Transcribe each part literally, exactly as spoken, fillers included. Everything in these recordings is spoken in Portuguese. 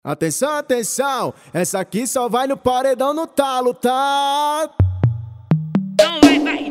Atenção, atenção, essa aqui só vai no paredão no talo, tá? Então vai, vai.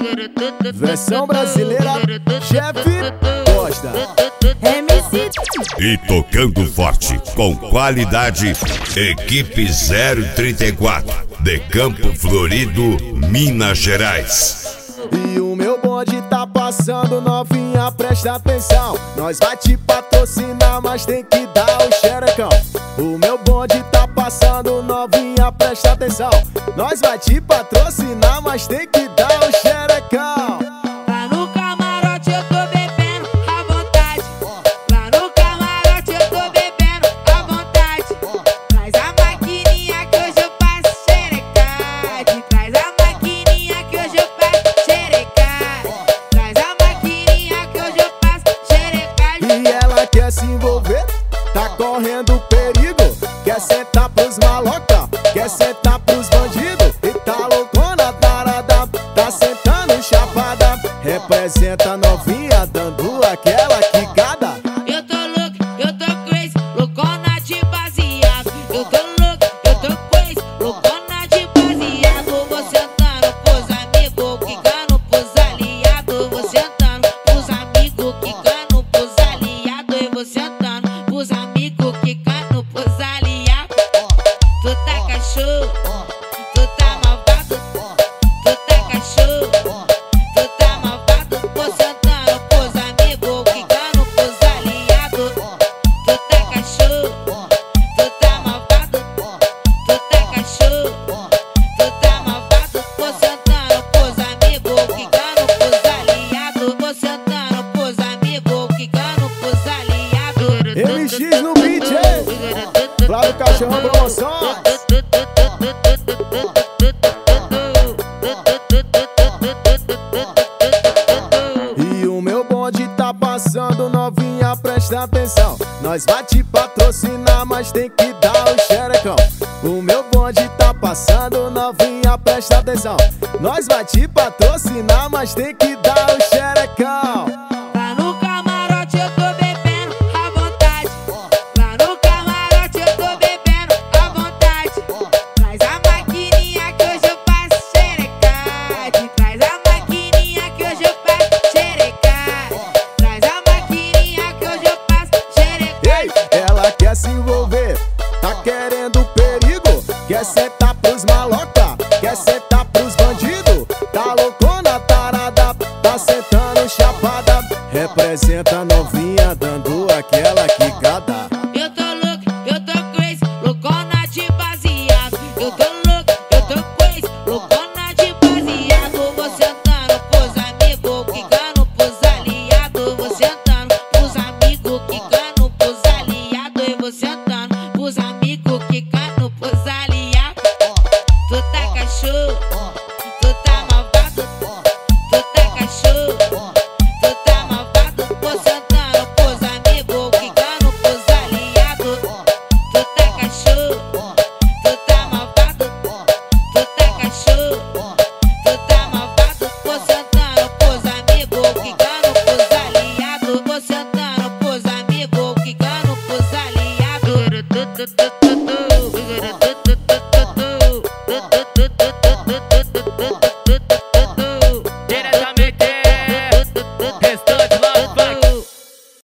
Versão brasileira, chefe Costa. M C E tocando forte, com qualidade, equipe zero trinta e quatro, de Campo Florido, Minas Gerais. E o meu bonde tá passando, novinha, presta atenção. Nós vai te patrocinar, mas tem que dar o xerecão. O meu bonde tá passando, novinha, presta atenção. Nós vai te patrocinar, mas tem que dar o xerecão. Lá no camarote eu tô bebendo à vontade. Lá no camarote eu tô bebendo à vontade. Traz a maquininha que hoje eu faço xerecade. Traz a maquininha que hoje eu faço xerecade. Traz a maquininha que hoje eu faço xerecade. E ela quer se envolver, tá correndo perigo. Quer sentar pros maloca, quer sentar pros bandidos. E tá loucona, tarada, tá sentando chapada. Representa a novinha, dando aquela quicada. Eu tô louco, eu tô crazy, loucona de baseado. Eu tô louco, eu tô crazy, loucona de baseado. Vou sentando pros amigos, quicando pros aliados. Vou sentando pros amigos, quicando pros aliados. Eu vou sentando pros amigos, quicando pros aliados. Tu tá cachorro, tu tá malvado. Tu tá cachorro, tu tá malvado. Vou sentando pros amigos, quicando pros aliados. Tu tá cachorro, tu tá malvado. Tu tá cachorro, tu tá malvado. Vou sentando pros amigos, quicando pros aliados. Vou sentando pros amigos, quicando pros aliados. M X no beat, hein? Flávio Cachorrão Promoções. E o meu bonde tá passando, novinha, presta atenção. Nós vai te patrocinar, mas tem que dar o xerecão. O meu bonde tá passando, novinha, presta atenção. Nós vai te patrocinar, mas tem que dar o xerecão. Lá no camarote eu tô bebendo à vontade. Lá no camarote eu tô bebendo à vontade. Traz a maquininha que hoje eu faço xerecade. Traz a maquininha que hoje eu faço xerecade. Traz a maquininha que hoje eu faço Ei, xerecade. ela quer se envolver, tá querendo perigo. Quer sentar pros maloca, quer sentar pros bandidos. Tá loucona, tarada, tá sentando chapada. Representa a novinha, dando aquela quicada. Eu tô louco, eu tô crazy, loucona de baseado. Eu tô louco, eu tô crazy, loucona de baseado. Vou sentando pros amigos, quicando pros aliados. Vou sentando pros amigos, quicando pros aliados. Eu vou sentando pros amigos, quicando pros aliados. Tu tá cachorro, tu tá malvado. Tu tá cachorro, tu tá malvado. Vou sentando pros amigos, quicando pros aliados. Tu tá cachorro, tu tá malvado. Tu tá cachorro, tu tá malvado. Vou sentando pros amigos, quicando pros aliados. Vou sentando pros amigos, quicando pros aliados.